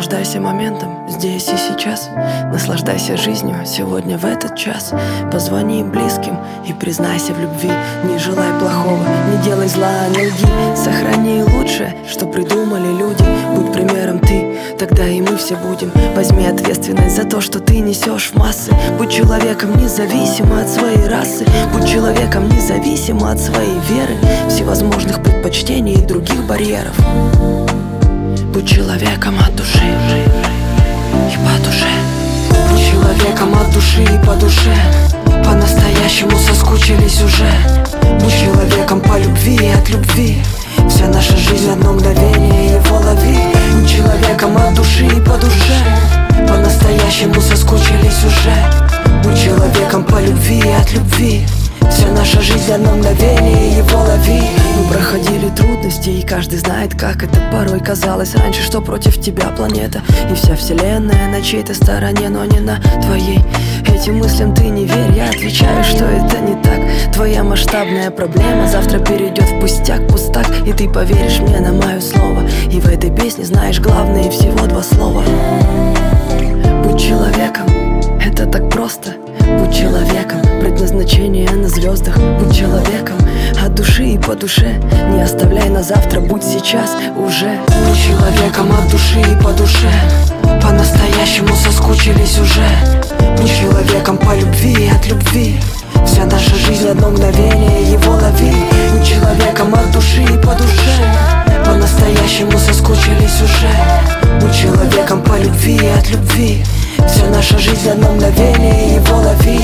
Наслаждайся моментом здесь и сейчас. Наслаждайся жизнью сегодня в этот час. Позвони близким и признайся в любви. Не желай плохого, не делай зла, не лги. Сохрани лучшее, что придумали люди. Будь примером ты, тогда и мы все будем. Возьми ответственность за то, что ты несешь в массы. Будь человеком независимо от своей расы. Будь человеком независимо от своей веры, всевозможных предпочтений и других барьеров. Будь человеком от души и по душе. Будь человеком от души и по душе. По-настоящему соскучились уже. Будь человеком по любви и от любви. Вся наша жизнь одно мгновение, его лови. Будь человеком от души и по душе. По-настоящему соскучились уже. Будь человеком по любви и от любви. Вся наша жизнь одно мгновение, его лови. Мы проходили трудности, и каждый знает, как это порой казалось раньше, что против тебя планета и вся вселенная на чьей-то стороне, но не на твоей. Этим мыслям ты не верь, я отвечаю, что это не так. Твоя масштабная проблема завтра перейдет в пустяк, пустак. И ты поверишь мне на мое слово. И в этой песне знаешь главное всего два слова. Будь человеком, это так просто. Будь человеком, предназначение на звездах. Будь человеком от души и по душе. Не оставляй на завтра, будь сейчас уже. Будь человеком от души и по душе. По-настоящему соскучились уже. Будь человеком по любви и от любви. Вся наша жизнь одно мгновение, его лови. Будь человеком от души и по душе. По-настоящему соскучились уже. Будь человеком по любви и от любви. Вся наша жизнь одно мгновение, его лови.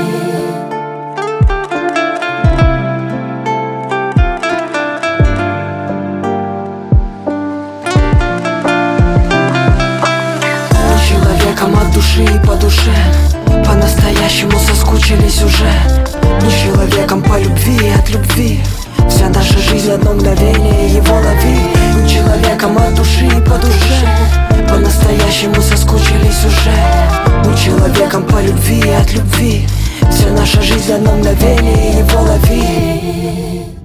Будь человеком от души и по душе. По-настоящему соскучились уже. Будь человеком по любви и от любви. Вся наша жизнь одно мгновение, его лови. Будь человеком от души и по душе. По-настоящему соскучились уже. Будь человеком по любви и от любви. Вся наша жизнь одно мгновение, его лови.